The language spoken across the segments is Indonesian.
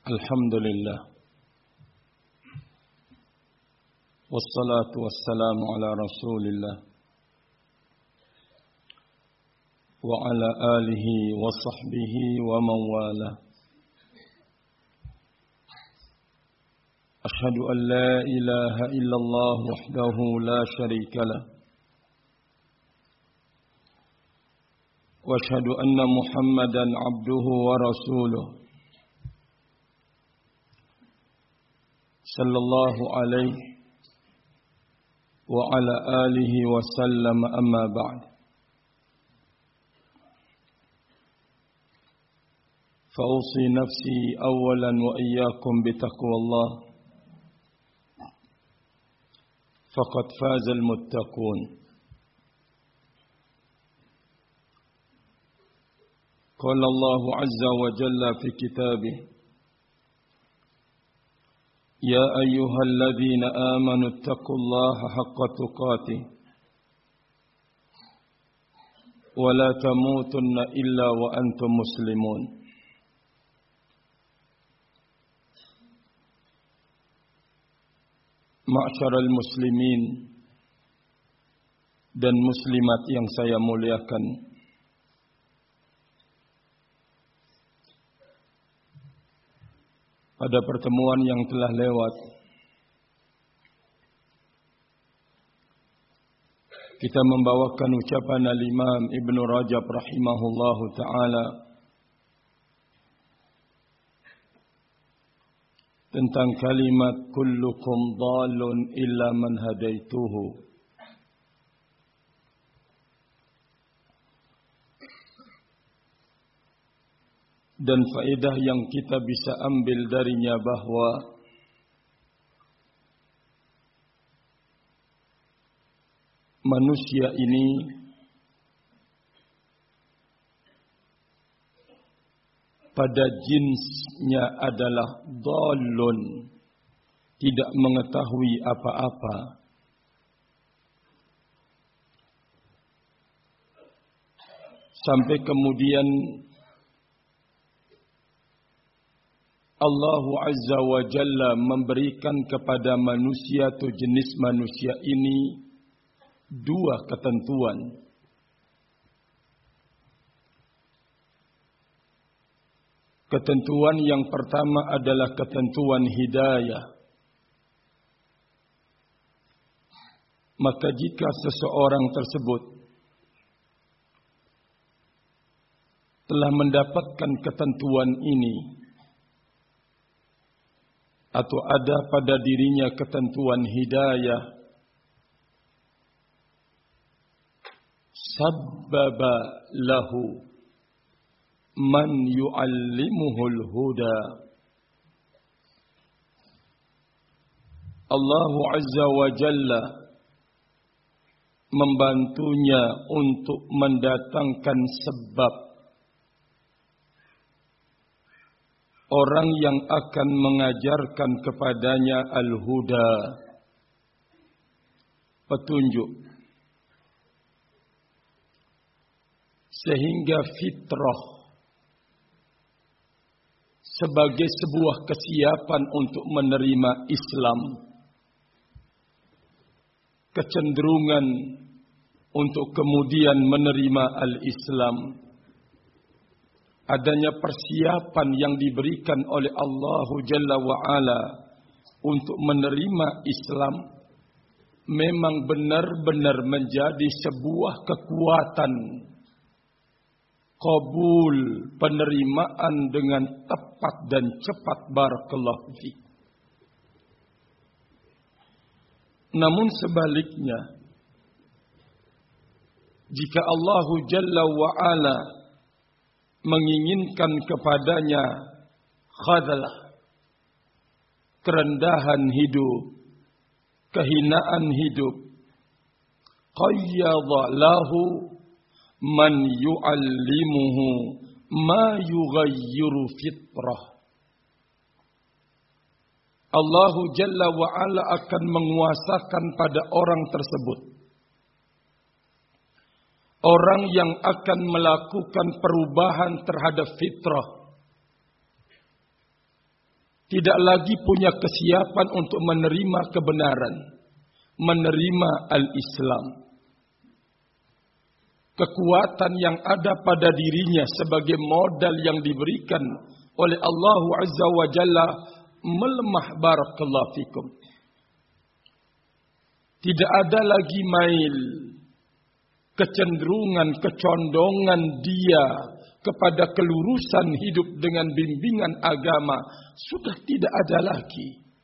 Alhamdulillah. Wassalatu wassalamu ala Rasulillah wa ala alihi wa sahbihi wa man wala. Ashhadu an la ilaha illallah wahdahu la sharika lah. Wa ashhadu anna Muhammadan abduhu wa rasuluh. Sallallahu alaihi wa ala alihi wa sallam, amma ba'd. Fa'usi nafsi awalan wa iyyakum bitaqwallah. Faqad fazal muttaqun. Qala Allah azza wa jalla fi kitabih: Ya ayyuhalladzina amanu ittaqullaha haqqa tuqatih wa la tamutunna illa wa antum muslimun. Ma'syaral muslimin dan muslimat yang saya muliakan, pada pertemuan yang telah lewat, kita membawakan ucapan Al-Imam Ibn Rajab rahimahullahu ta'ala tentang kalimat kullukum dhalun illa man hadaituhu. Dan faedah yang kita bisa ambil darinya bahwa manusia ini pada jinsnya adalah dhalun, tidak mengetahui apa-apa. Sampai kemudian Allah Azza wa Jalla memberikan kepada manusia atau jenis manusia ini dua ketentuan. Ketentuan yang pertama adalah ketentuan hidayah. Maka jika seseorang tersebut telah mendapatkan ketentuan ini, atau ada pada dirinya ketentuan hidayah, sabbaba lahu man yu'allimuhul huda. Allah Azza wa Jalla membantunya untuk mendatangkan sebab orang yang akan mengajarkan kepadanya al-huda, petunjuk. Sehingga fitrah sebagai sebuah kesiapan untuk menerima Islam, kecenderungan untuk kemudian menerima al-Islam, adanya persiapan yang diberikan oleh Allah Jalla wa'ala untuk menerima Islam, memang benar-benar menjadi sebuah kekuatan qabul, penerimaan dengan tepat dan cepat. Barakallahu fiik. Namun sebaliknya, jika Allah Jalla wa'ala menginginkan kepadanya khadlah, kerendahan hidup, kehinaan hidup, qayyadha lahu man yu'allimuhu ma yughayyiru fitrah. Allah Jalla wa'ala akan menguasakan pada orang tersebut, orang yang akan melakukan perubahan terhadap fitrah, tidak lagi punya kesiapan untuk menerima kebenaran, menerima al-Islam. Kekuatan yang ada pada dirinya sebagai modal yang diberikan oleh Allah Azza wa Jalla melemah. Barakallahu fikum. Tidak ada lagi mail, kecenderungan, kecondongan dia kepada kelurusan hidup dengan bimbingan agama. Sudah tidak ada lagi.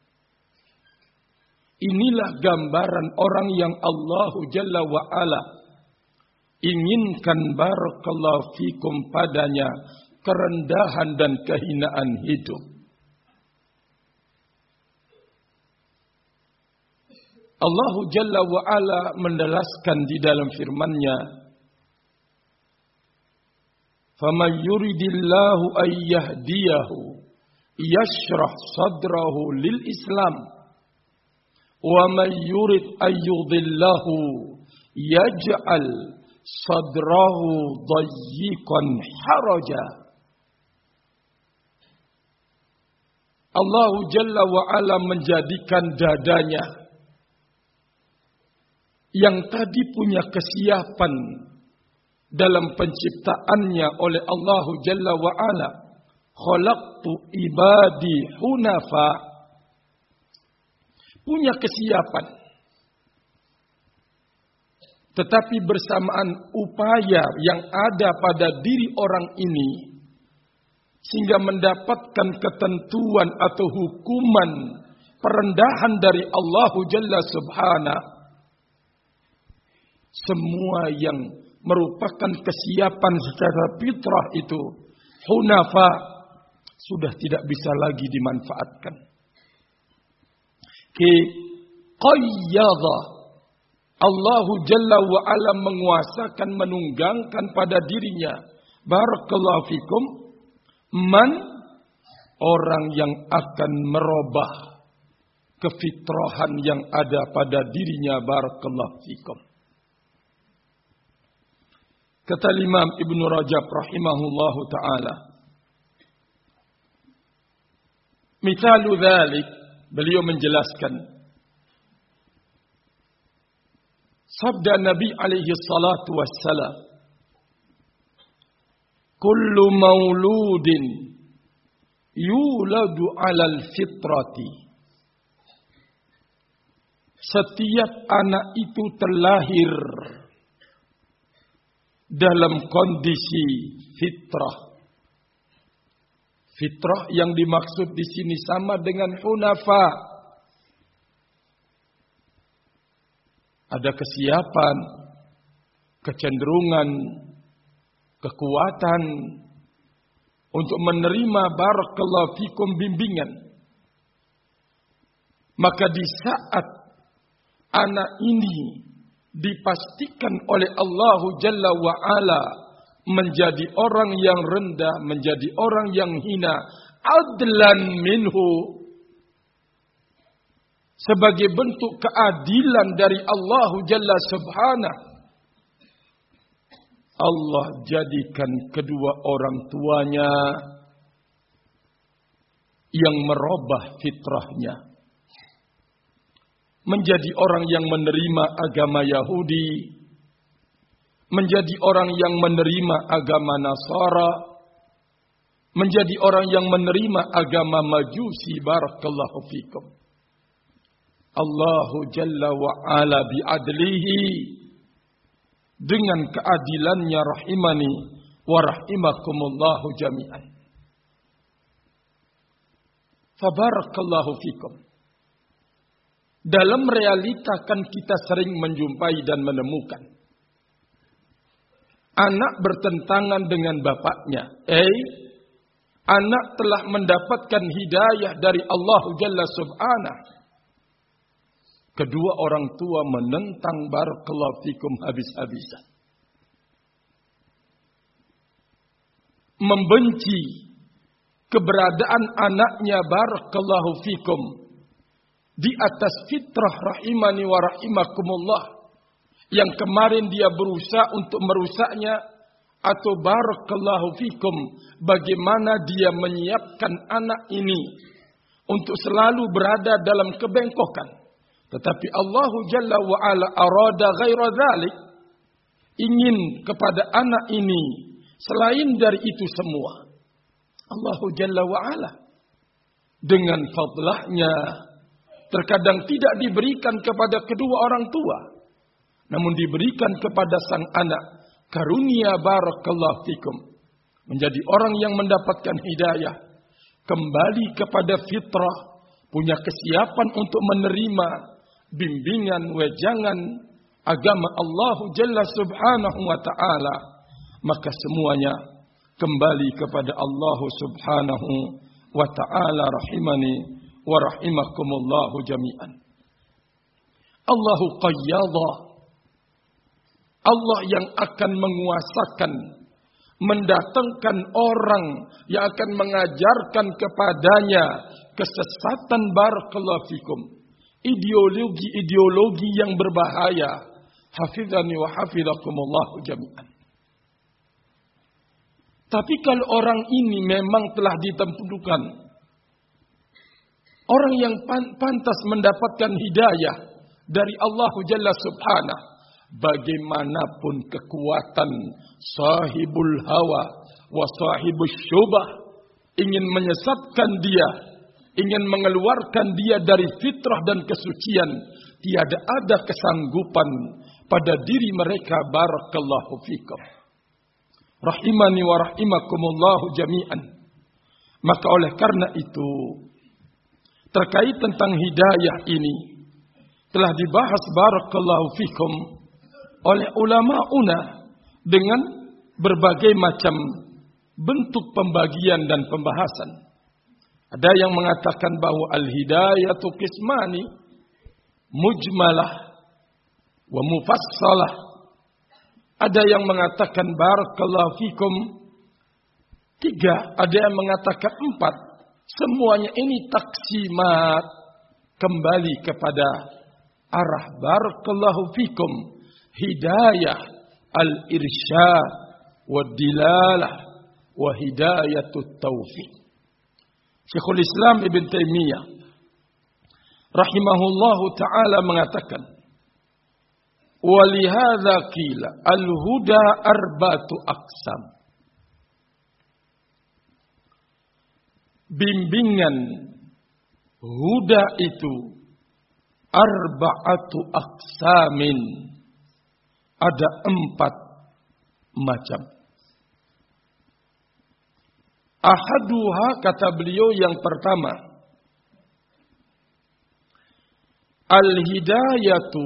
Inilah gambaran orang yang Allah Jalla wa Ala inginkan barakallahu fikum padanya kerendahan dan kehinaan hidup. Allah Jalla wa Ala menjelaskan di dalam firman-Nya, "Faman yuridillahu ay yahdiyahu yashrah sadrahu lil Islam, wa man yurid ay yudillahu yaj'al sadrahu dayyiqan haraja." Allah Jalla wa Ala menjadikan dadanya yang tadi punya kesiapan dalam penciptaannya oleh Allah Jalla wa Ala, khalaqtu ibadi hunafa, punya kesiapan. Tetapi bersamaan upaya yang ada pada diri orang ini, sehingga mendapatkan ketentuan atau hukuman perendahan dari Allah Jalla Subhanahu. Semua yang merupakan kesiapan secara fitrah itu, hunafa, sudah tidak bisa lagi dimanfaatkan. Qayyadha, Allah Jalla wa Ala menguasakan, menunggangkan pada dirinya, barakallahu fikum, man, orang yang akan merubah kefitrahan yang ada pada dirinya, barakallahu fikum. Kata Imam Ibn Rajab rahimahullahu ta'ala, mithalu dhalik, beliau menjelaskan sabda Nabi alaihi salatu wassalam, kullu mauludin yuladu alal fitrati, setiap anak itu terlahir dalam kondisi fitrah. Fitrah yang dimaksud di sini sama dengan hunafa. Ada kesiapan, kecenderungan, kekuatan untuk menerima barakallahu fikum bimbingan. Maka di saat anak ini dipastikan oleh Allah Jalla wa Ala menjadi orang yang rendah, menjadi orang yang hina, adlan minhu, sebagai bentuk keadilan dari Allah Jalla Subhanahu. Allah jadikan kedua orang tuanya yang merubah fitrahnya menjadi orang yang menerima agama Yahudi, menjadi orang yang menerima agama Nasara, menjadi orang yang menerima agama Majusi, barakallahu fikum. Allah Jalla wa Ala bi'adlihi, dengan keadilannya, rahimani wa rahimakumullahu jami'an. Fabarakallahu fikum. Dalam realita kan kita sering menjumpai dan menemukan anak bertentangan dengan bapaknya. Anak telah mendapatkan hidayah dari Allah Jalla Subhanahu. Kedua orang tua menentang, barakallahu fikum, habis-habisan. Membenci keberadaan anaknya, barakallahu fikum, di atas fitrah, rahimani wa rahimakumullah, yang kemarin dia berusaha untuk merusaknya, atau barakallahu fikum, bagaimana dia menyiapkan anak ini untuk selalu berada dalam kebengkokan. Tetapi Allah Jalla wa'ala arada ghaira dzalik, ingin kepada anak ini selain dari itu semua. Allah Jalla wa'ala dengan fadlahnya terkadang tidak diberikan kepada kedua orang tua, namun diberikan kepada sang anak. Karunia barakallahu fikum, menjadi orang yang mendapatkan hidayah, kembali kepada fitrah, punya kesiapan untuk menerima bimbingan, wejangan agama Allah Jalla Subhanahu wa ta'ala, maka semuanya kembali kepada Allah Subhanahu wa ta'ala. Rahimani wa rahimakumullahu jami'an. Allahu qayyadha, Allah yang akan menguasakan, mendatangkan orang yang akan mengajarkan kepadanya kesesatan barakallahu fikum, ideologi yang berbahaya. Hafizani wa hafizakumullah jami'an. Tapi kalau orang ini memang telah ditentukan orang yang pantas mendapatkan hidayah dari Allah Jalla Subhanahu, bagaimanapun kekuatan sahibul hawa wa sahibus syubah ingin menyesatkan dia, ingin mengeluarkan dia dari fitrah dan kesucian, tiada ada kesanggupan pada diri mereka. Barakallahu fikum. Rahimani wa rahimakumullahu jami'an. Maka oleh karena itu, terkait tentang hidayah ini telah dibahas barakallahu fikum oleh ulama-una dengan berbagai macam bentuk pembagian dan pembahasan. Ada yang mengatakan bahwa al-hidayatu qismani, mujmalah wa mufassalah. Ada yang mengatakan barakallahu fikum 3, ada yang mengatakan 4. Semuanya ini taksimat, kembali kepada arah barakallahu fikum hidayah al-irsyad wa dilalah wa hidayatut taufiq. Syekhul Islam Ibn Taimiyah rahimahullahu ta'ala mengatakan, walihadza qila al-huda arba'atu aqsam. Bimbingan huda itu arba'atu aqsamin, ada 4 macam. Ahaduha, kata beliau yang pertama, al-hidayatu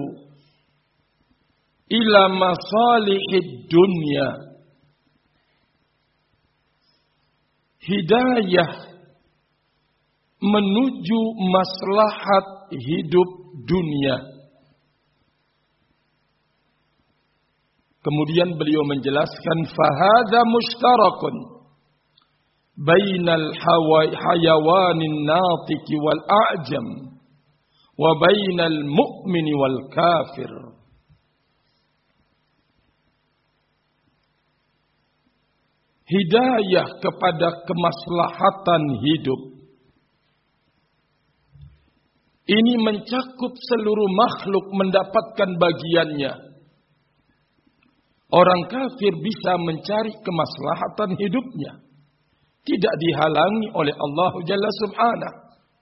ila masalihid dunya. Hidayah menuju maslahat hidup dunia. Kemudian beliau menjelaskan, fahadha mushtarakun bainal hayawanin natiki wal a'jam wa bainal mu'mini wal kafir. Hidayah kepada kemaslahatan hidup ini mencakup seluruh makhluk mendapatkan bagiannya. Orang kafir bisa mencari kemaslahatan hidupnya, tidak dihalangi oleh Allah Jalla Subhanahu.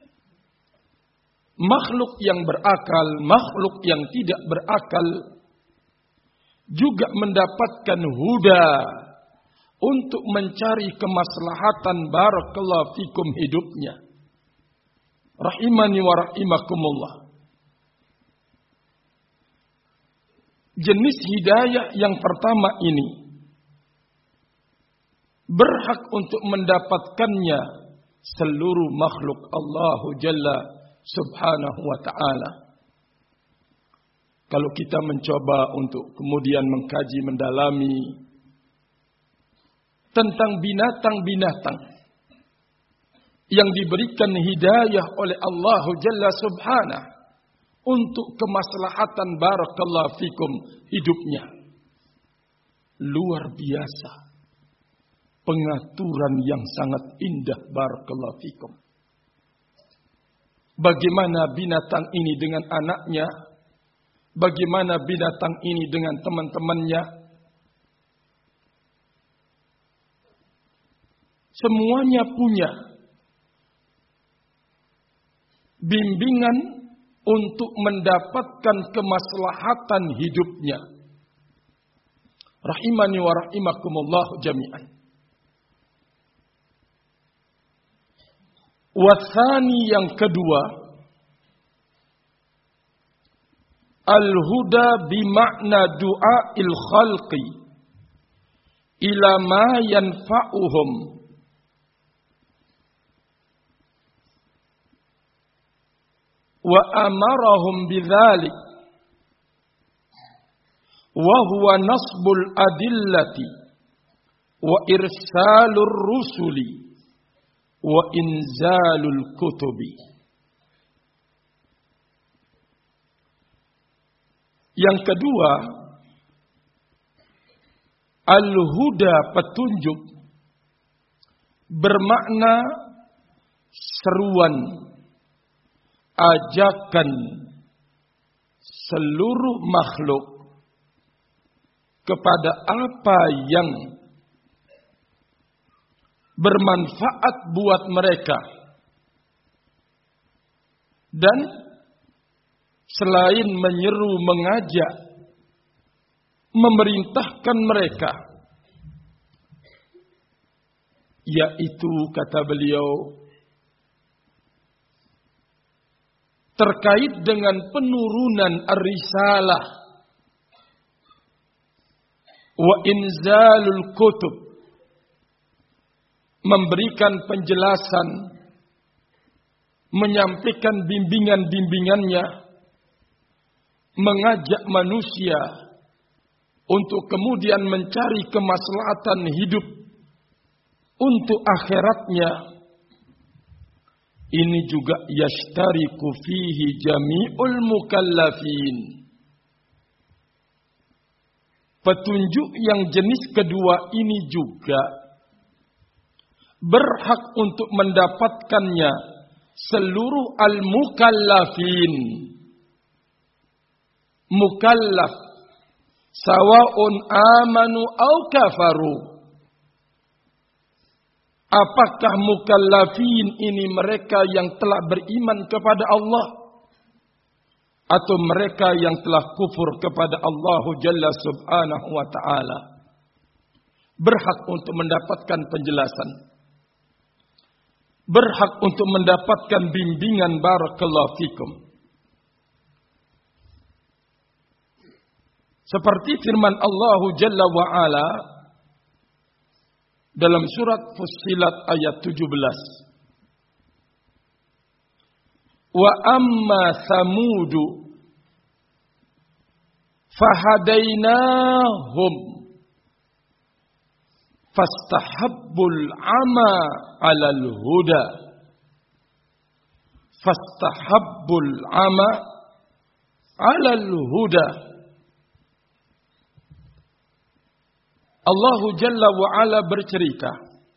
Makhluk yang berakal, makhluk yang tidak berakal juga mendapatkan huda untuk mencari kemaslahatan barakallahu fikum hidupnya. Rahimani wa rahimakumullah. Jenis hidayah yang pertama ini berhak untuk mendapatkannya seluruh makhluk Allah Jalla Subhanahu wa ta'ala. Kalau kita mencoba untuk kemudian mengkaji, mendalami tentang binatang-binatang yang diberikan hidayah oleh Allah Jalla Subhanahu untuk kemaslahatan barakallahu fikum hidupnya, luar biasa pengaturan yang sangat indah barakallahu fikum. Bagaimana binatang ini dengan anaknya? Bagaimana binatang ini dengan teman-temannya? Semuanya punya bimbingan untuk mendapatkan kemaslahatan hidupnya. Rahimani wa rahimakumullah jami'an. Wathani yang kedua, al-huda bimakna du'a'il khalqi ila ma yanfa'uhum wa amarahum bidzalik wa huwa nasbul adillati wa irsalur rusuli wa inzalul kutubi. Yang kedua, al-huda petunjuk bermakna seruan, ajakan seluruh makhluk kepada apa yang bermanfaat buat mereka. Dan selain menyeru, mengajak, memerintahkan mereka, yaitu kata beliau terkait dengan penurunan ar-risalah wa inzalul kutub, memberikan penjelasan, menyampaikan bimbingan-bimbingannya, mengajak manusia untuk kemudian mencari kemaslahatan hidup untuk akhiratnya. Ini juga yashtariku fihi jami'ul mukallafin. Petunjuk yang jenis kedua ini juga berhak untuk mendapatkannya seluruh al-mukallafin. Mukallaf sawa'un amanu au kafaru. Apakah mukallafin ini mereka yang telah beriman kepada Allah atau mereka yang telah kufur kepada Allah Jalla Subhanahu wa ta'ala? Berhak untuk mendapatkan penjelasan, berhak untuk mendapatkan bimbingan. Barakallahu fikum. Seperti firman Allah Jalla wa ala dalam surat Fussilat ayat 17. Wa amma Samudu fahadainahum fastahabbul ama 'alal huda. Fastahabbul ama 'alal huda. Allah Jalla wa'ala bercerita,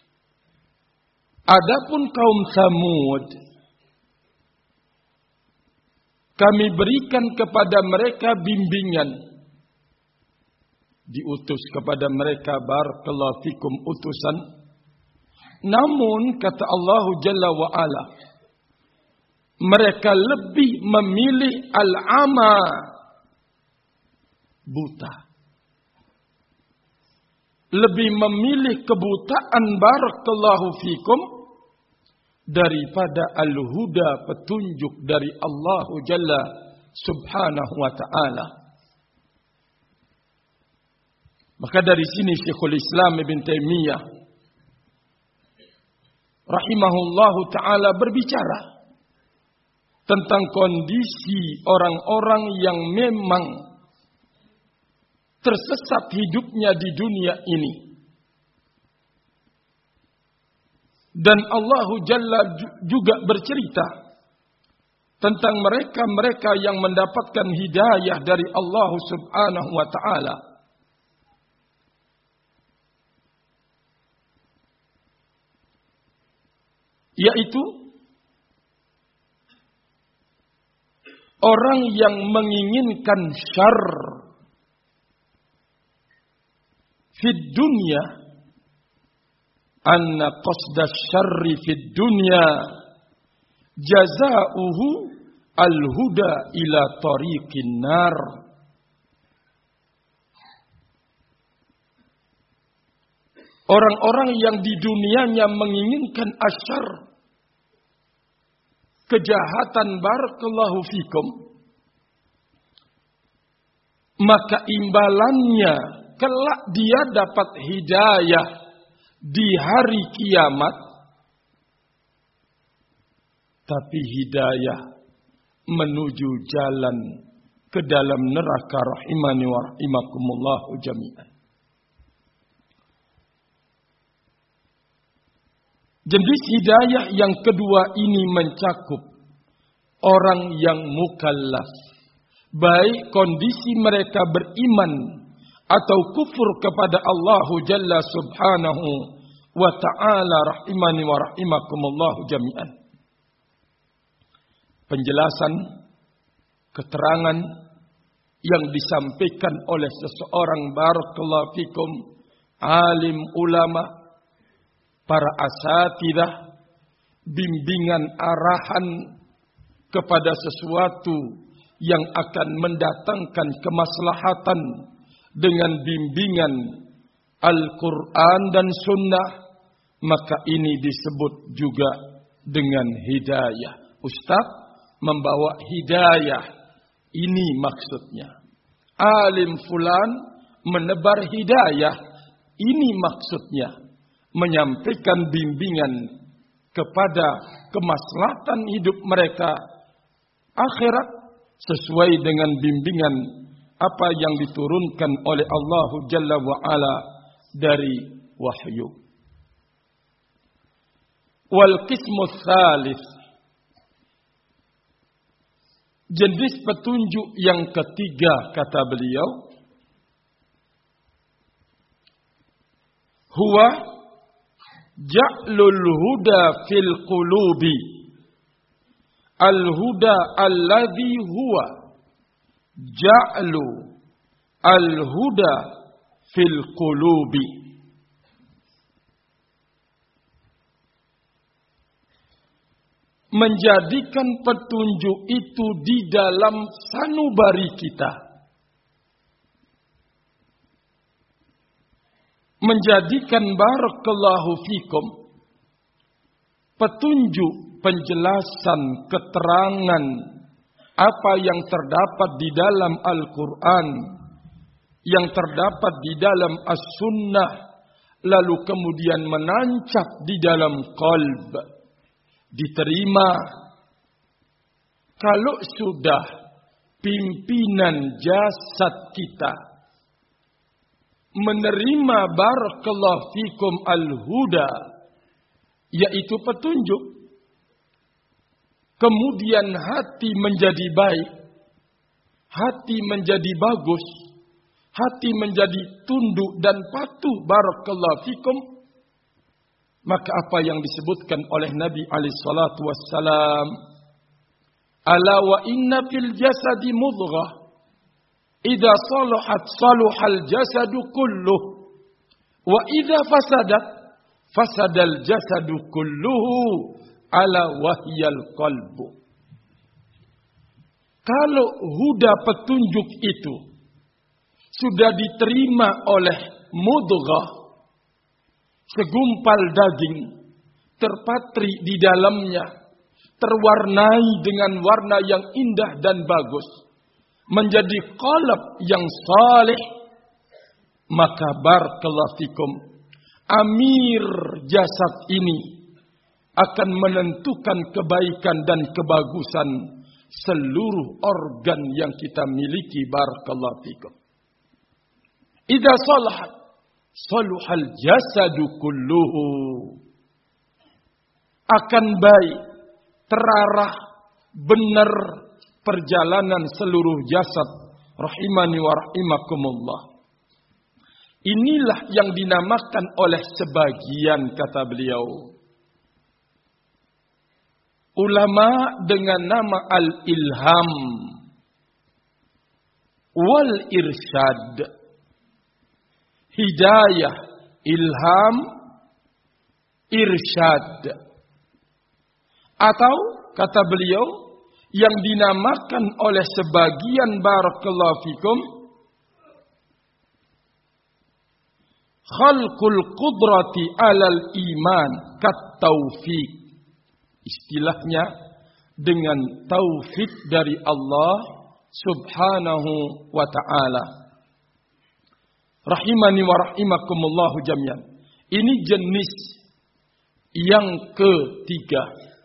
adapun kaum Samud, kami berikan kepada mereka bimbingan. Diutus kepada mereka, barakallahu fikum, utusan. Namun, kata Allah Jalla wa'ala, mereka lebih memilih al-ama, buta. Lebih memilih kebutaan, barakallahu fikum, daripada al-huda, petunjuk dari Allah Jalla Subhanahu wa ta'ala. Maka dari sini Syekhul Islam Ibn Taimiyah rahimahullahu ta'ala berbicara tentang kondisi orang-orang yang memang tersesat hidupnya di dunia ini. Dan Allah Jalla juga bercerita tentang mereka-mereka yang mendapatkan hidayah dari Allah Subhanahu wa ta'ala. Yaitu orang yang menginginkan syarr fid dunya, anna qasda syarri fid dunya jazaa'uhu al-huda ila tariqin nar. Orang-orang yang di dunianya menginginkan asyar, kejahatan, barakallahu fikum, maka imbalannya kelak dia dapat hidayah di hari kiamat, tapi hidayah menuju jalan ke dalam neraka, rahimani wa rahimakumullahu jami'an. Jenis hidayah yang kedua ini mencakup orang yang mukallaf, baik kondisi mereka beriman atau kufur kepada Allah Jalla Subhanahu wa Ta'ala, rahimani wa rahimakumullahu jami'an. Penjelasan, keterangan yang disampaikan oleh seseorang, barakallahu fikum, alim ulama, para asatidah, bimbingan arahan kepada sesuatu yang akan mendatangkan kemaslahatan dengan bimbingan Al-Quran dan Sunnah, maka ini disebut juga dengan hidayah. Ustaz membawa hidayah, ini maksudnya. Alim fulan menebar hidayah, ini maksudnya. Menyampaikan bimbingan kepada kemaslahatan hidup mereka akhirat sesuai dengan bimbingan apa yang diturunkan oleh Allah Jalla wa Ala dari wahyu. Wal qismu tsalits, jenis petunjuk yang ketiga kata beliau, huwa ja'lul huda fil qulubi, al-huda alladhi huwa ja'lu al-huda fil qulubi. Menjadikan petunjuk itu di dalam sanubari kita. Menjadikan barakallahu fikum petunjuk, penjelasan, keterangan apa yang terdapat di dalam Al-Quran, yang terdapat di dalam As-Sunnah, lalu kemudian menancap di dalam qalb, diterima. Kalau sudah pimpinan jasad kita menerima barakallahu fikum al-huda, yaitu petunjuk, kemudian hati menjadi baik, hati menjadi bagus, hati menjadi tunduk dan patuh barakallahu fikum, maka apa yang disebutkan oleh Nabi alaihi salatu wassalam, ala wa inna fil jasadi mudghah idza salahat salahal jasadu kulluh wa idza fasadat fasadal jasadu kulluhu ala wahyal qalbu. Kalau huda petunjuk itu sudah diterima oleh mudghah, segumpal daging, terpatri di dalamnya, terwarnai dengan warna yang indah dan bagus, menjadi qalb yang saleh, maka barakallahu fikum, amir jasad ini akan menentukan kebaikan dan kebagusan seluruh organ yang kita miliki barakallahu fikum. Idza salahat saluhal jasadu kulluhu, akan baik, terarah, benar perjalanan seluruh jasad, rahimani wa rahimakumullah. Inilah yang dinamakan oleh sebagian, kata beliau, ulama dengan nama al-ilham. wal irsyad. Hidayah, ilham, irsyad. Atau kata beliau yang dinamakan oleh sebagian barakallahu fikum khalqul qudrati alal iman kat taufiq. Istilahnya dengan taufik dari Allah subhanahu wa ta'ala. Rahimani wa rahimakumullahu jami'an. Ini jenis yang ketiga,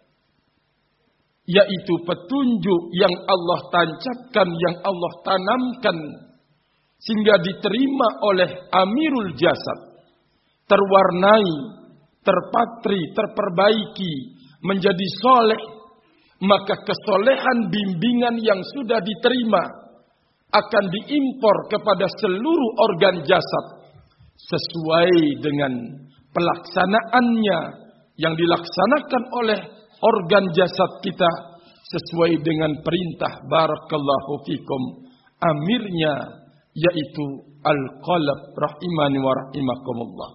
yaitu petunjuk yang Allah tancapkan, yang Allah tanamkan, sehingga diterima oleh amirul jasad, terwarnai, terpatri, terperbaiki, menjadi soleh. Maka kesolehan bimbingan yang sudah diterima akan diimpor kepada seluruh organ jasad sesuai dengan pelaksanaannya yang dilaksanakan oleh organ jasad kita sesuai dengan perintah barakallahu fikum amirnya, yaitu al-qalb rahimani wa rahimakumullah.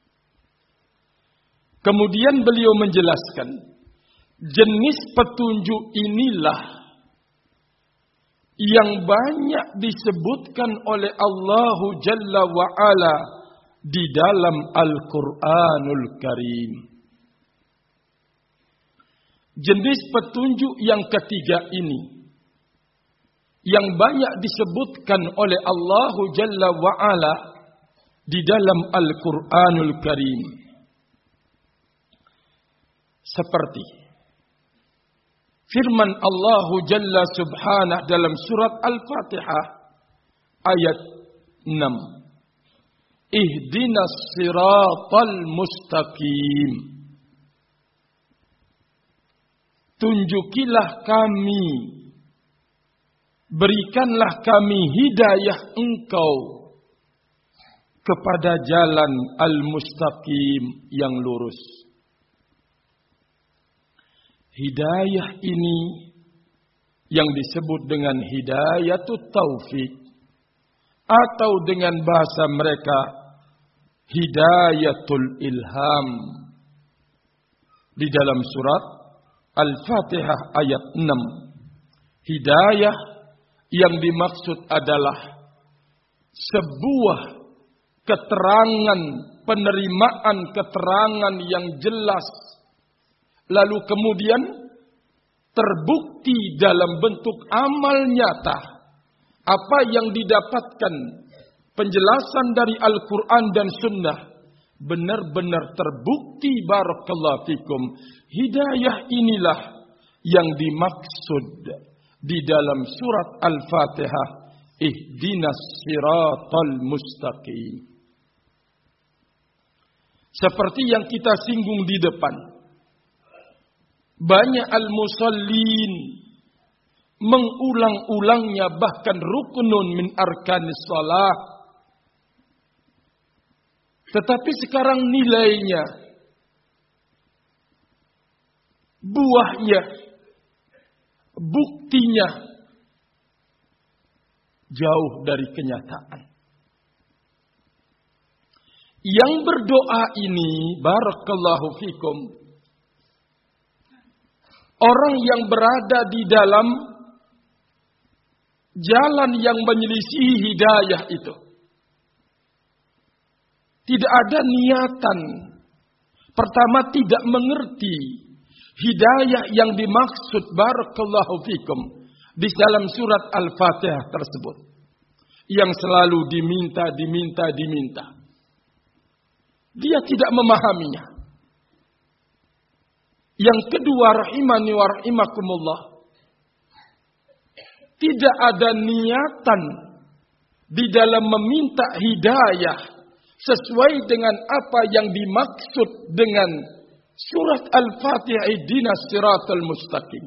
Kemudian beliau menjelaskan jenis petunjuk inilah yang banyak disebutkan oleh Allah Jalla wa'ala di dalam Al-Quranul Karim. Jenis petunjuk yang ketiga ini yang banyak disebutkan oleh Allah Jalla wa'ala di dalam Al-Quranul Karim. Seperti firman Allah Jalla Subhanahu dalam surat Al-Fatihah ayat 6. Ihdinas siratal mustaqim. Tunjukilah kami, berikanlah kami hidayah Engkau kepada jalan al-mustaqim yang lurus. Hidayah ini yang disebut dengan hidayatut taufik, atau dengan bahasa mereka hidayatul ilham. Di dalam surat Al-Fatihah ayat 6. Hidayah yang dimaksud adalah sebuah keterangan, penerimaan keterangan yang jelas, lalu kemudian terbukti dalam bentuk amal nyata. Apa yang didapatkan penjelasan dari Al-Quran dan Sunnah benar-benar terbukti barakallahu fikum. Hidayah inilah yang dimaksud di dalam surat Al-Fatihah. Ihdinas siratal mustaqim. Seperti yang kita singgung di depan. Banyak al-musallin mengulang-ulangnya, bahkan rukunun min arkanis shalah. Tetapi sekarang nilainya, buahnya, buktinya jauh dari kenyataan. Yang berdoa ini barakallahu fikum, orang yang berada di dalam jalan yang menyelisihi hidayah itu. Tidak ada niatan. Pertama, tidak mengerti hidayah yang dimaksud barakallahu fikum di dalam surat Al-Fatihah tersebut. Yang selalu diminta. Dia tidak memahaminya. Yang kedua, rahimani wa rahimakumullah, tidak ada niatan di dalam meminta hidayah sesuai dengan apa yang dimaksud dengan surat Al-Fatihah, ihdinas siratal mustaqim.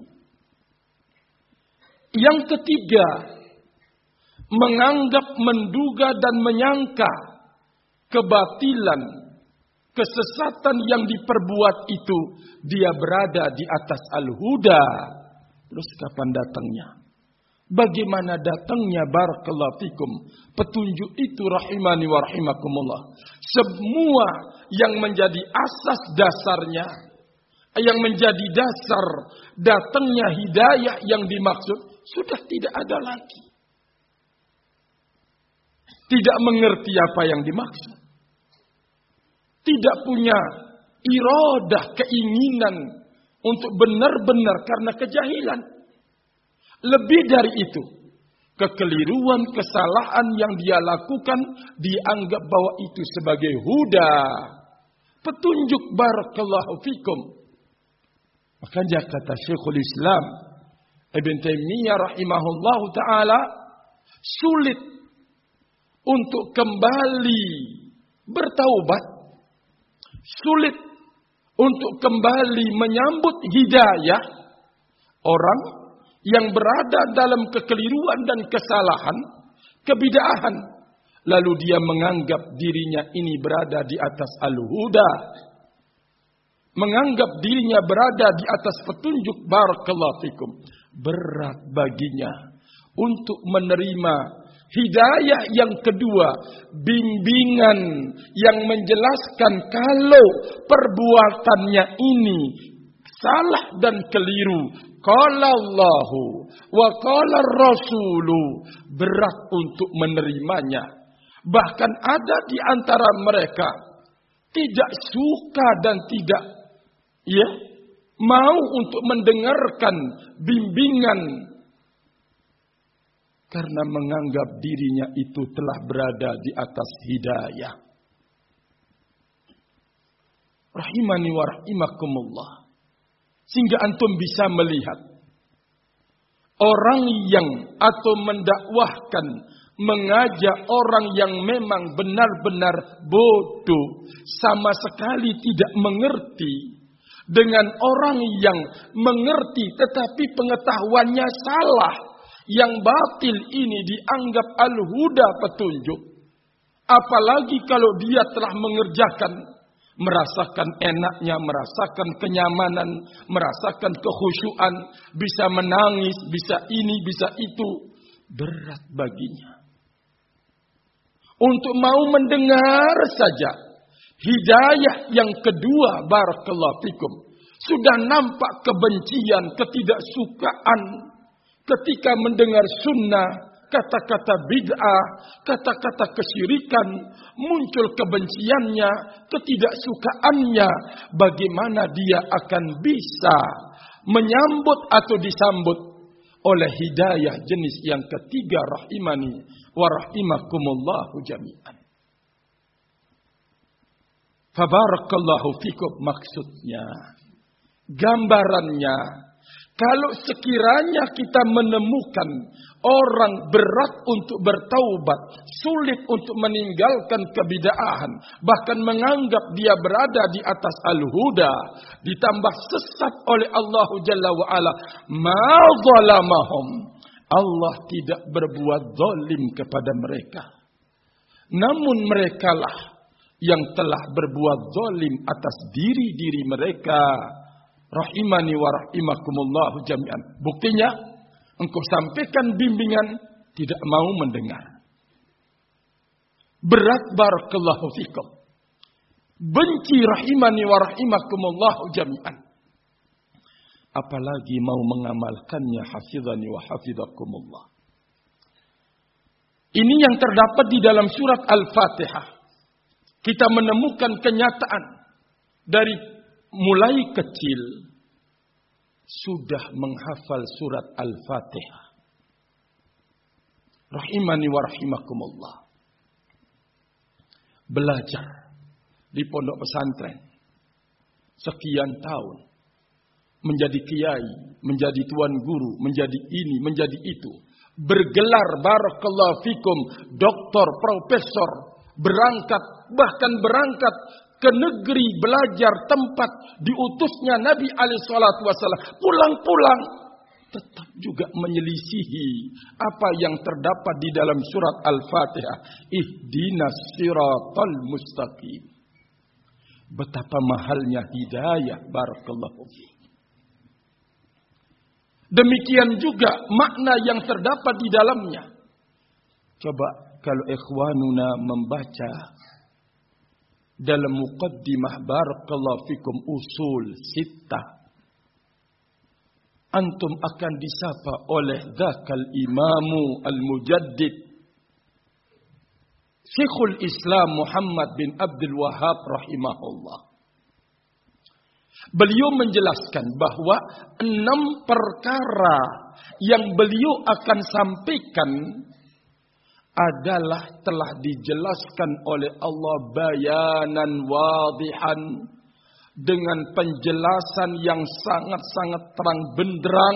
Yang ketiga, menganggap, menduga dan menyangka kebatilan, kesesatan yang diperbuat itu dia berada di atas al-huda. Terus kapan datangnya? bagaimana datangnya barakallahu fikum petunjuk itu rahimani wa rahimakumullah. Semua yang menjadi asas dasarnya, yang menjadi dasar datangnya hidayah yang dimaksud sudah tidak ada lagi. Tidak mengerti apa yang dimaksud. Tidak punya iradah, keinginan untuk benar-benar karena kejahilan. Lebih dari itu, kekeliruan, kesalahan yang dia lakukan dianggap bahwa itu sebagai huda, petunjuk barakallahu fikum. Makanya kata Syekhul Islam Ibn Taimiyah rahimahullahu ta'ala, sulit untuk kembali bertaubat, sulit untuk kembali menyambut hidayah orang yang berada dalam kekeliruan dan kesalahan, kebid'ahan, lalu dia menganggap dirinya ini berada di atas al-huda, menganggap dirinya berada di atas petunjuk barakallahu fikum. Berat baginya untuk menerima hidayah yang kedua, bimbingan yang menjelaskan kalau perbuatannya ini salah dan keliru. Qala Allahu wa qala Rasulu, berat untuk menerimanya. Bahkan ada di antara mereka tidak suka dan tidak mau untuk mendengarkan bimbingan karena menganggap dirinya itu telah berada di atas hidayah. Rahimani wa rahimakumullah. Sehingga antum bisa melihat orang yang atau mendakwahkan, mengajak orang yang memang benar-benar bodoh, sama sekali tidak mengerti, dengan orang yang mengerti tetapi pengetahuannya salah, yang batil ini dianggap al-huda, petunjuk. Apalagi kalau dia telah mengerjakan, merasakan enaknya, merasakan kenyamanan, merasakan kekhusyuan, bisa menangis, bisa ini, bisa itu. Berat baginya untuk mau mendengar saja hidayah yang kedua barakallahu fikum. Sudah nampak kebencian, ketidaksukaan ketika mendengar sunnah, kata-kata bid'ah, kata-kata kesyirikan, muncul kebenciannya, ketidaksukaannya. Bagaimana dia akan bisa menyambut atau disambut oleh hidayah jenis yang ketiga, rahimani wa rahimakumullahu jami'an. Fabarakallahu fikum, maksudnya, gambarannya, kalau sekiranya kita menemukan orang berat untuk bertaubat, sulit untuk meninggalkan kebid'ahan, bahkan menganggap dia berada di atas al-huda, ditambah sesat oleh Allah Jalla wa Ala, ma zalamahum, Allah tidak berbuat zalim kepada mereka, namun merekalah yang telah berbuat zalim atas diri-diri mereka. Rahimani wa rahimakumullahu jami'an. Buktinya, engkau sampaikan bimbingan, tidak mau mendengar. Berat barakallahu fikum. Benci rahimani wa rahimakumullahu jami'an. Apalagi mau mengamalkannya, hafizani wa hafizakumullah. Ini yang terdapat di dalam surat Al-Fatihah. Kita menemukan kenyataan dari mulai kecil sudah menghafal surat Al-Fatihah. Rahimani wa rahimakumullah. Belajar di pondok pesantren sekian tahun, menjadi kiai, menjadi tuan guru, menjadi ini, menjadi itu, bergelar barakallahu fikum doktor, profesor, bahkan berangkat ke negeri belajar tempat diutusnya Nabi alaihi salatu wasallam, pulang-pulang tetap juga menyelisihi apa yang terdapat di dalam surat Al-Fatihah. Ihdinas siratal mustaqim. Betapa mahalnya hidayah, barakallahu fiik. Demikian juga makna yang terdapat di dalamnya. Coba kalau ikhwanuna membaca dalam muqaddimah barakallahu fikum usul sittah, antum akan disapa oleh dzakal imamu al-mujaddid Syekhul Islam Muhammad bin Abdul Wahhab rahimahullah. Beliau menjelaskan bahwa 6 perkara yang beliau akan sampaikan adalah telah dijelaskan oleh Allah bayanan wadihan, dengan penjelasan yang sangat-sangat terang benderang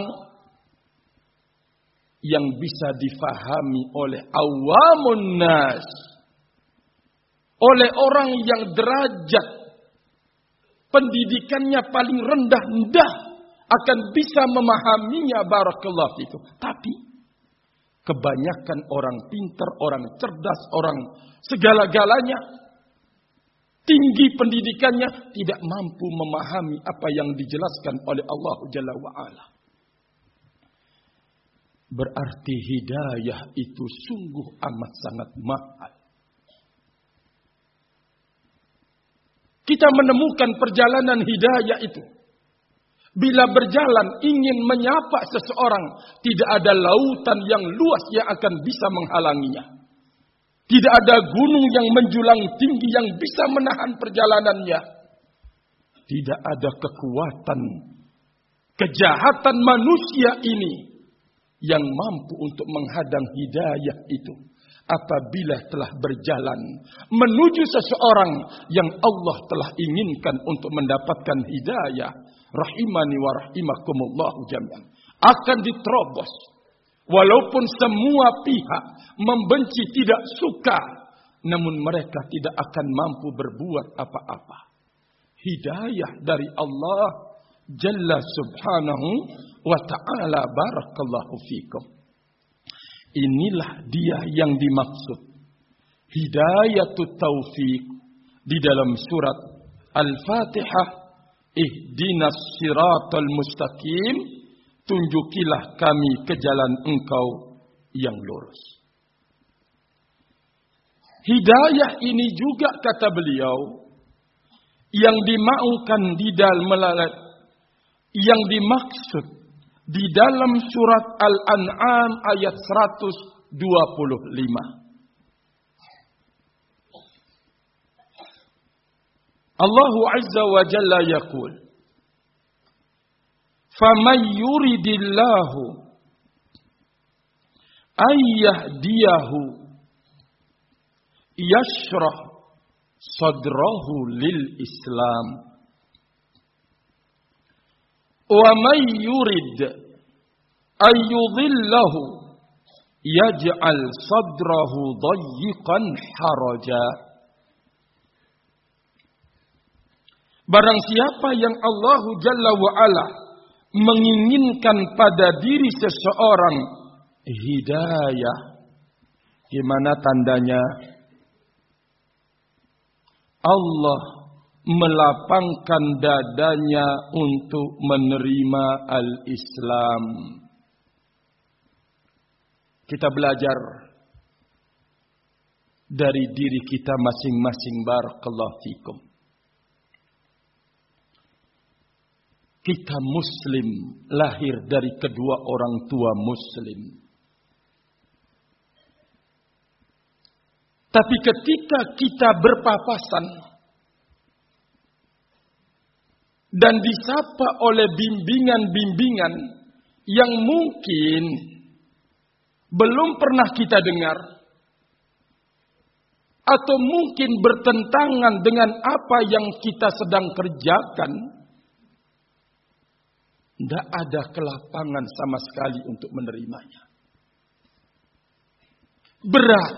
yang bisa difahami oleh awamun nas, oleh orang yang derajat pendidikannya paling rendah akan bisa memahaminya barakallahu fikum. Tapi kebanyakan orang pintar, orang cerdas, orang segala-galanya, tinggi pendidikannya, tidak mampu memahami apa yang dijelaskan oleh Allah Jalla wa'ala. Berarti hidayah itu sungguh amat sangat mahal. Kita menemukan perjalanan hidayah itu. Bila berjalan ingin menyapa seseorang, tidak ada lautan yang luas yang akan bisa menghalanginya. Tidak ada gunung yang menjulang tinggi yang bisa menahan perjalanannya. Tidak ada kekuatan, kejahatan manusia ini yang mampu untuk menghadang hidayah itu. Apabila telah berjalan menuju seseorang yang Allah telah inginkan untuk mendapatkan hidayah, rahimani wa rahimakumullahu jami'an, akan diterobos. Walaupun semua pihak membenci, tidak suka, namun mereka tidak akan mampu berbuat apa-apa. Hidayah dari Allah Jalla subhanahu wa ta'ala, barakallahu fikum. Inilah dia yang dimaksud hidayatut taufiq di dalam surat Al-Fatihah. Ihdinas siratal mustaqim, tunjukilah kami ke jalan Engkau yang lurus. Hidayah ini juga kata beliau yang dimaukan di dalam, yang dimaksud di dalam surat Al-An'am ayat 125. Allah Azza wa Jalla yaqul, "Faman yuridillahu ay yahdiyahu yashrah sadrahu lil Islam. Wa man yurid ay yudhillahu yaj'al sadrahu dayyiqan haraja." Barang siapa yang Allah Jalla wa'ala menginginkan pada diri seseorang hidayah, gimana tandanya? Allah melapangkan dadanya untuk menerima al-Islam. Kita belajar dari diri kita masing-masing, barakallahu fikum. Kita muslim, lahir dari kedua orang tua muslim. Tapi ketika kita berpapasan dan disapa oleh bimbingan-bimbingan yang mungkin belum pernah kita dengar, atau mungkin bertentangan dengan apa yang kita sedang kerjakan, tidak ada kelapangan sama sekali untuk menerimanya. Berat.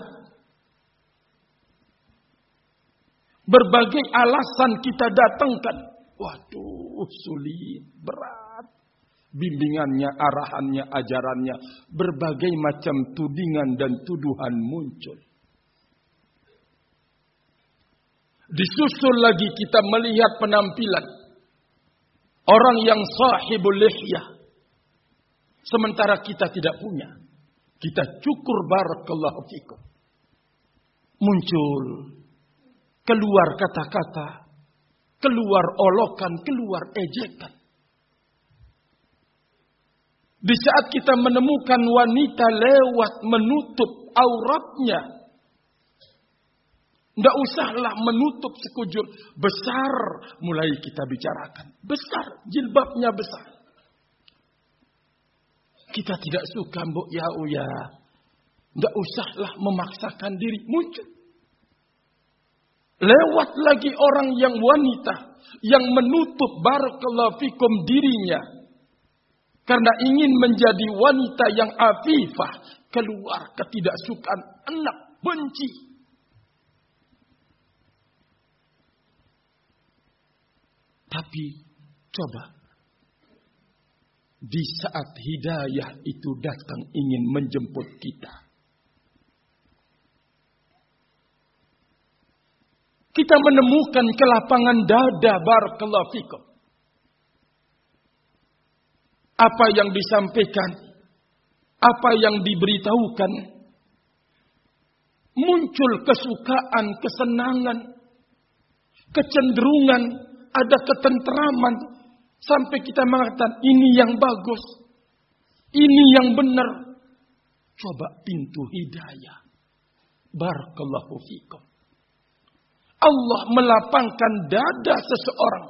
Berbagai alasan kita datangkan. Waduh, sulit, berat. Bimbingannya, arahannya, ajarannya. Berbagai macam tudingan dan tuduhan muncul. Disusul lagi kita melihat penampilan orang yang sahibul lihyah, Sementara kita tidak punya. Kita cukur barakallahu fikum. Muncul. Keluar kata-kata. Keluar olokan, keluar ejekan. Di saat kita menemukan wanita lewat menutup auratnya. Tidak usahlah menutup sekujur. Besar mulai kita bicarakan. Besar, jilbabnya besar. Kita tidak suka mbok ya uya. Tidak usahlah memaksakan diri. Muncul. Lewat lagi orang yang wanita. Yang menutup barakallahu fikum dirinya. Karena ingin menjadi wanita yang afifah. Keluar ketidaksukaan anak benci. Tapi coba. Di saat hidayah itu datang ingin menjemput kita. Kita menemukan kelapangan dada barakallahu fikum. Apa yang disampaikan, apa yang diberitahukan, muncul kesukaan, kesenangan, kecenderungan, ada ketenteraman. Sampai kita mengatakan ini yang bagus. Ini yang benar. Coba pintu hidayah. Barakallahu fikum. Allah melapangkan dada seseorang.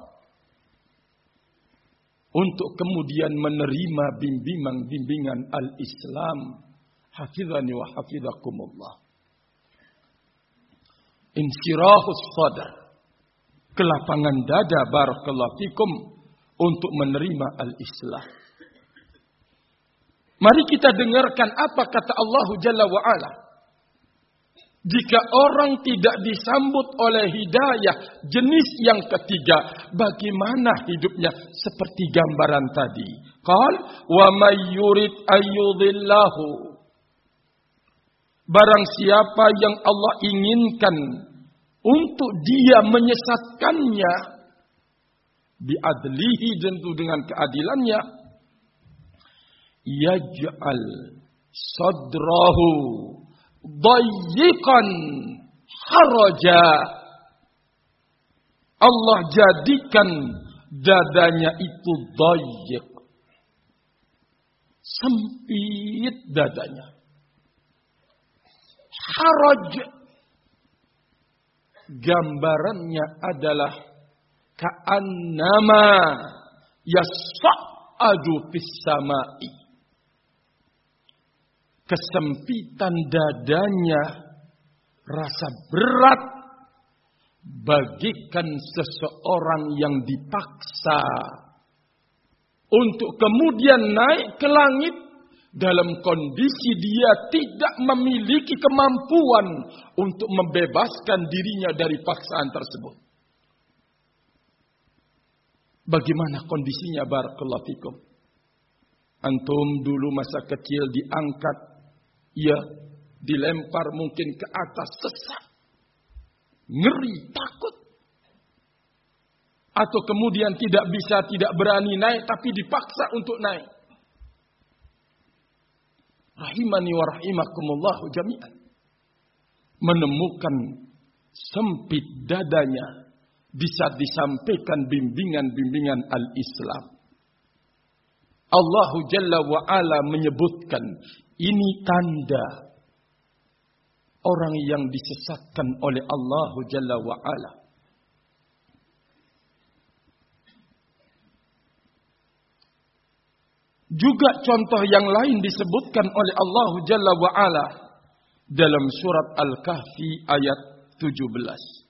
Untuk kemudian menerima bimbingan al-Islam. Hafizani wa hafizakumullah. Insyirahus sadar. Kelapangan dada barakallahu fikum. Untuk menerima al-Islam. Mari kita dengarkan apa kata Allah Jalla wa'ala. Jika orang tidak disambut oleh hidayah jenis yang ketiga, bagaimana hidupnya? Seperti gambaran tadi. Qal wa may yurid ayyudillahu. Barang siapa yang Allah inginkan untuk dia menyesatkannya, biadlihi, tentu dengan keadilannya, yaj'al sadrahu dayyiqan haraja. Allah jadikan dadanya itu dayyiq, sempit dadanya. Haraj, gambarannya adalah ka'annama yas'adu fis sama'i. Kesempitan dadanya rasa berat bagikan seseorang yang dipaksa untuk kemudian naik ke langit dalam kondisi dia tidak memiliki kemampuan untuk membebaskan dirinya dari paksaan tersebut. Bagaimana kondisinya barakallahu fikum? Antum dulu masa kecil diangkat, ya, dilempar mungkin ke atas, sesak, ngeri, takut. Atau kemudian tidak bisa, tidak berani naik, tapi dipaksa untuk naik. Rahimani wa rahimakumullahu jami'an. Menemukan sempit dadanya di saat disampaikan bimbingan-bimbingan al-Islam. Allah Jalla wa'ala menyebutkan ini tanda orang yang disesatkan oleh Allah Jalla wa'ala. Juga contoh yang lain disebutkan oleh Allah Jalla wa'ala dalam surat Al-Kahfi ayat 17.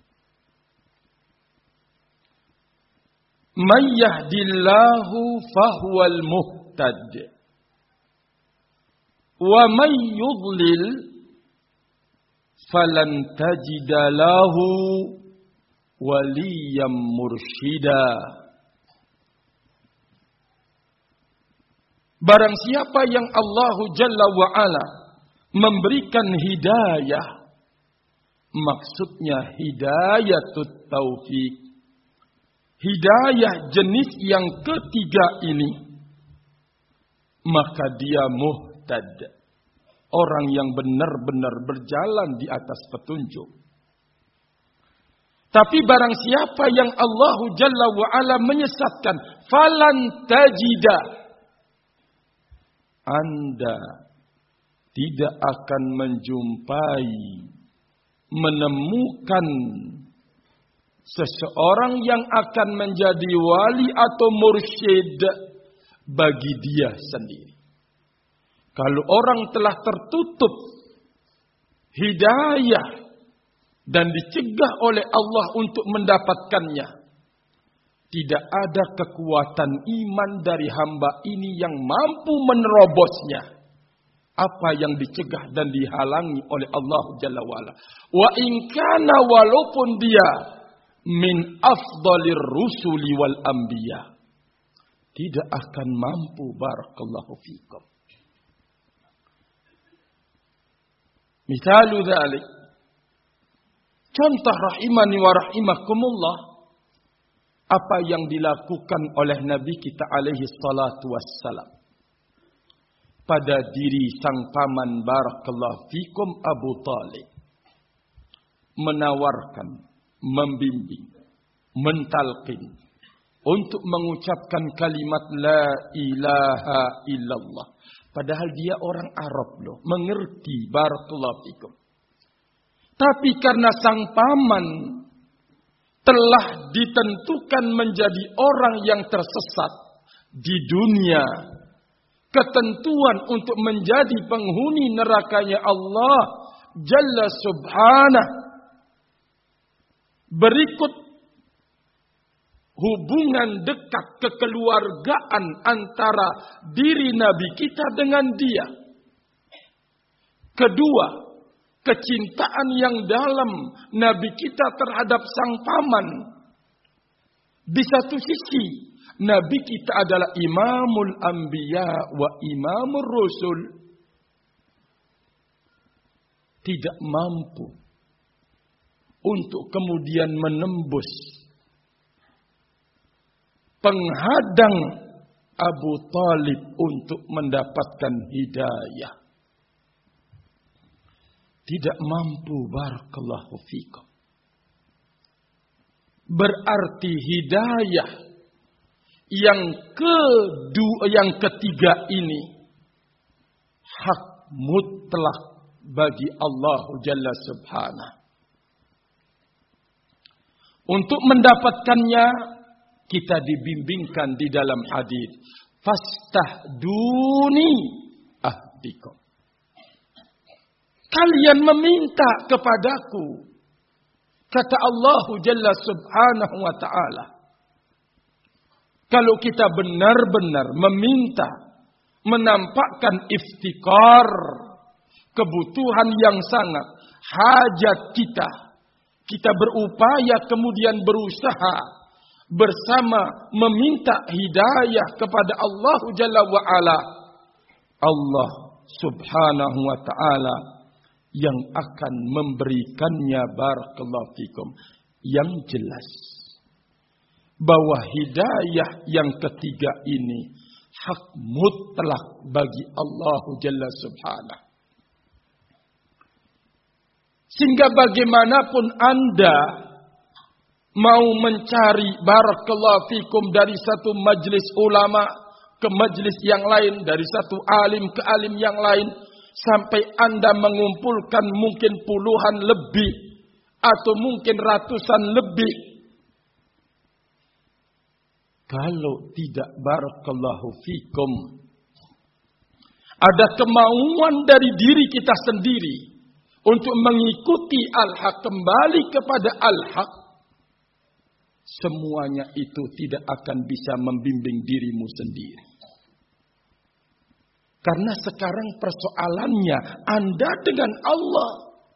Man yahdillahu fahuwal muhtad. Wa man yudlil falan tajida lahu waliyam mursyida. Barang siapa yang Allah Jalla wa'ala memberikan hidayah, maksudnya hidayatut taufiq, hidayah jenis yang ketiga ini, maka dia muhtad. Orang yang benar-benar berjalan di atas petunjuk. Tapi barang siapa yang Allah Jalla wa'ala menyesatkan, falan tajida. Anda tidak akan menjumpai, menemukan seseorang yang akan menjadi wali atau mursyid bagi dia sendiri. Kalau orang telah tertutup hidayah dan dicegah oleh Allah untuk mendapatkannya, tidak ada kekuatan iman dari hamba ini yang mampu menerobosnya apa yang dicegah dan dihalangi oleh Allah Jalla wa'ala. Wa in kana, walaupun dia min afdalir rusuli wal anbiya, tidak akan mampu. Barakallahu fikum. Misalu dzalik, contoh rahimani wa rahimakumullah, apa yang dilakukan oleh Nabi kita alaihi salatu wassalam pada diri sang paman barakallahu fikum Abu Talib. Menawarkan, membimbing, mentalqin untuk mengucapkan kalimat la ilaha illallah. Padahal dia orang Arab loh, mengerti barakallahu fikum. Tapi karena sang paman telah ditentukan menjadi orang yang tersesat di dunia, ketentuan untuk menjadi penghuni nerakanya Allah Jalla Subhanahu, berikut hubungan dekat kekeluargaan antara diri Nabi kita dengan dia. Kedua, kecintaan yang dalam Nabi kita terhadap sang paman. Di satu sisi, Nabi kita adalah imamul anbiya wa imamur rusul. Tidak mampu untuk kemudian menembus penghadang Abu Talib untuk mendapatkan hidayah. Tidak mampu, barakallahu fikum. Berarti hidayah yang ketiga ini hak mutlak bagi Allah Jalla Subhanahu. Untuk mendapatkannya, kita dibimbingkan di dalam hadis, fastahduni ahdikum. Kalian meminta kepadaku, kata Allah Jalla Subhanahu wa ta'ala. Kalau kita benar-benar meminta, menampakkan iftikar, kebutuhan yang sangat, hajat kita, kita berupaya kemudian berusaha bersama meminta hidayah kepada Allah Jalla wa'ala. Allah Subhanahu wa ta'ala yang akan memberikannya, barakallahu fikum. Yang jelas bahwa hidayah yang ketiga ini hak mutlak bagi Allah Jalla Subhanahu. Sehingga bagaimanapun Anda mau mencari barakallahu fikum dari satu majlis ulama ke majlis yang lain, dari satu alim ke alim yang lain, sampai Anda mengumpulkan mungkin puluhan lebih atau mungkin ratusan lebih, kalau tidak barakallahu fikum ada kemauan dari diri kita sendiri untuk mengikuti al-haq, kembali kepada al-haq, semuanya itu tidak akan bisa membimbing dirimu sendiri. Karena sekarang persoalannya Anda dengan Allah.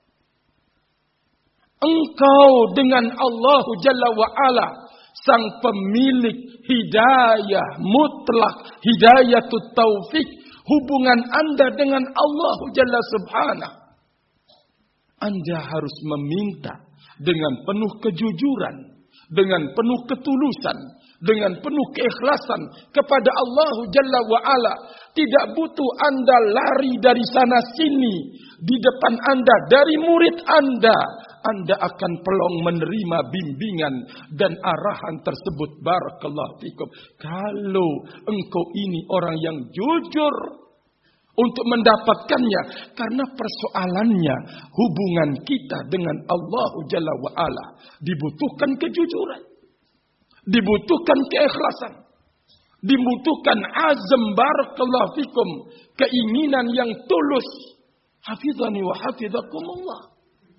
Engkau dengan Allah Jalla wa'ala, sang pemilik hidayah mutlak, hidayatut taufik. Hubungan Anda dengan Allah Jalla Subhanahu. Anda harus meminta dengan penuh kejujuran, dengan penuh ketulusan, dengan penuh keikhlasan kepada Allah Jalla wa'ala. Tidak butuh Anda lari dari sana sini. Di depan Anda, dari murid Anda akan pelong menerima bimbingan dan arahan tersebut. Barakallahu fikum. Kalau engkau ini orang yang jujur untuk mendapatkannya, karena persoalannya hubungan kita dengan Allah Jalla wa'ala dibutuhkan kejujuran, dibutuhkan keikhlasan, dibutuhkan azam. Barakallahu fikum, keinginan yang tulus. Hafizani wa hafizakumullah.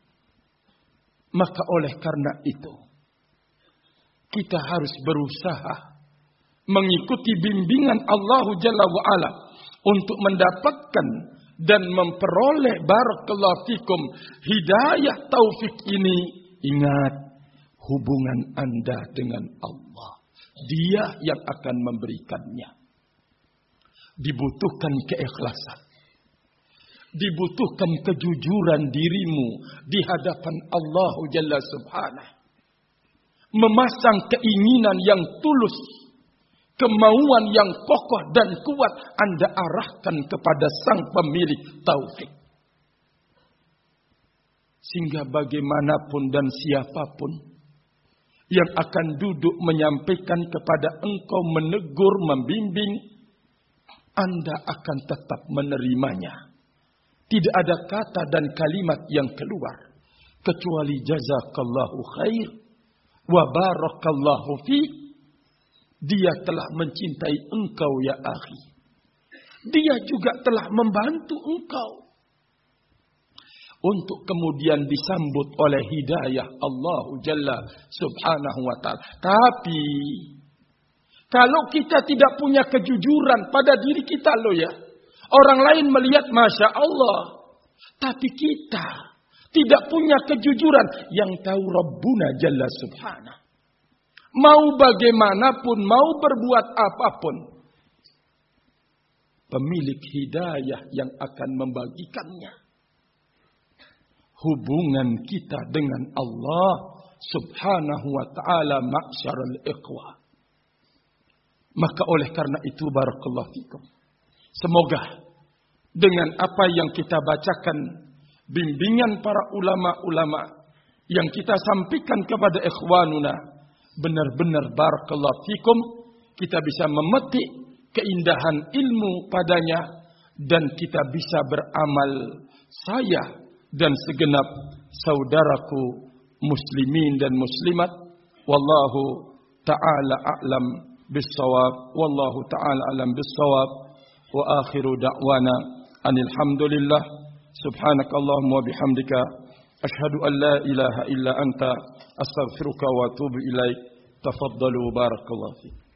Maka oleh karena itu, kita harus berusaha mengikuti bimbingan Allah Jalla wa'ala untuk mendapatkan dan memperoleh barakallahu fikum hidayah taufik ini. Ingat, hubungan Anda dengan Allah, Dia yang akan memberikannya. Dibutuhkan keikhlasan, dibutuhkan kejujuran dirimu di hadapan Allah Jalla Subhanahu. Memasang keinginan yang tulus, kemauan yang kokoh dan kuat Anda arahkan kepada Sang Pemilik taufik. Sehingga bagaimanapun dan siapapun yang akan duduk menyampaikan kepada engkau, menegur, membimbing, Anda akan tetap menerimanya. Tidak ada kata dan kalimat yang keluar kecuali jazakallahu khair wa barakallahu fiik. Dia telah mencintai engkau ya akhi. Dia juga telah membantu engkau untuk kemudian disambut oleh hidayah Allah Jalla Subhanahu wa ta'ala. Tapi kalau kita tidak punya kejujuran pada diri kita loh ya. Orang lain melihat Masya Allah. Tapi kita tidak punya kejujuran. Yang tahu Rabbuna Jalla Subhanahu. Mau bagaimanapun, mau berbuat apapun, pemilik hidayah yang akan membagikannya. Hubungan kita dengan Allah Subhanahu wa ta'ala ma'syaral ikhwah. Maka oleh karena itu barakallahu fikum, semoga dengan apa yang kita bacakan, bimbingan para ulama-ulama yang kita sampaikan kepada ikhwanuna, benar-benar barakallahu fikum, kita bisa memetik keindahan ilmu padanya dan kita bisa beramal, saya dan segenap saudaraku muslimin dan muslimat. Wallahu ta'ala a'lam bis-shawab. Wallahu ta'ala a'lam bis-shawab. Wa akhiru da'wana anil hamdulillah. Subhanakallahumma wa bihamdika ashhadu an la ilaha illa anta astaghfiruka wa atubu ilaik. Tafaddalu barakallahu fiik.